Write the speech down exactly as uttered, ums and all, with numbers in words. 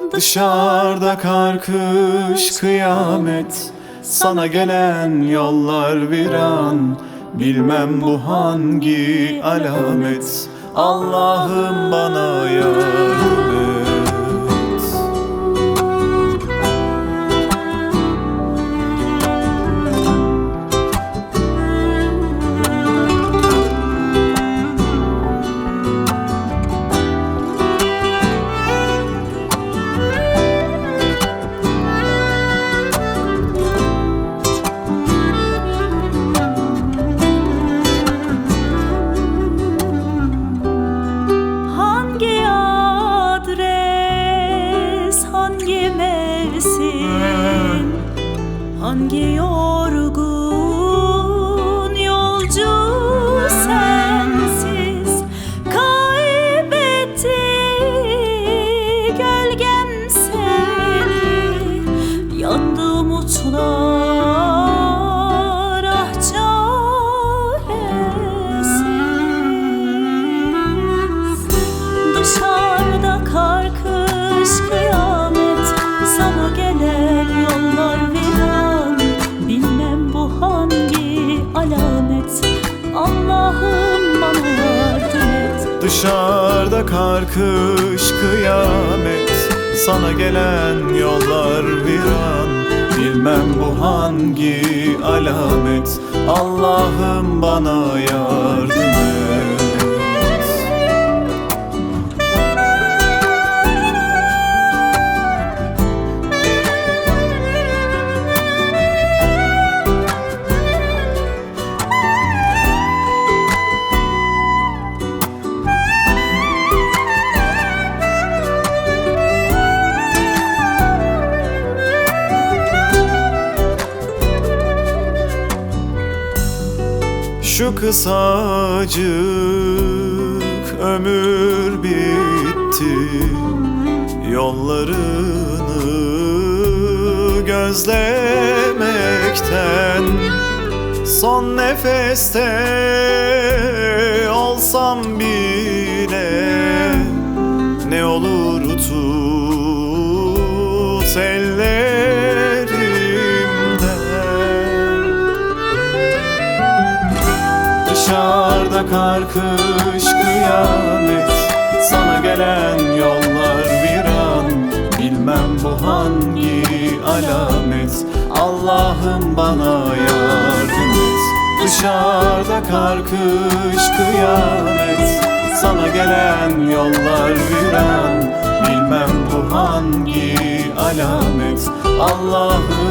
Dışarıda kar kış kıyamet, sana gelen yollar viran. Bilmem bu hangi alamet, Allah'ım bana yardım et. Hangi yorgun yolcu sensiz kaybetti gölgem seni, yandı umutlar ah çaresiz. Dışarıda kar kış kıyamet, sana gelen yollar viran. Bilmem bu hangi alamet, Allah'ım bana yardım et. Dışarıda kar kış kıyamet, sana gelen yollar viran. Bilmem bu hangi alamet, Allah'ım bana yardım et. Şu kısacık ömür bitti, yollarını gözlemekten. Son nefeste olsam bile, ne olur tut ellerimden. Dışarıda kar kış kıyamet, sana gelen yollar viran. Bilmem bu hangi alamet, Allah'ım bana yardım et. Dışarıda kar kış kıyamet, sana gelen yollar viran. Bilmem bu hangi alamet, Allah'ım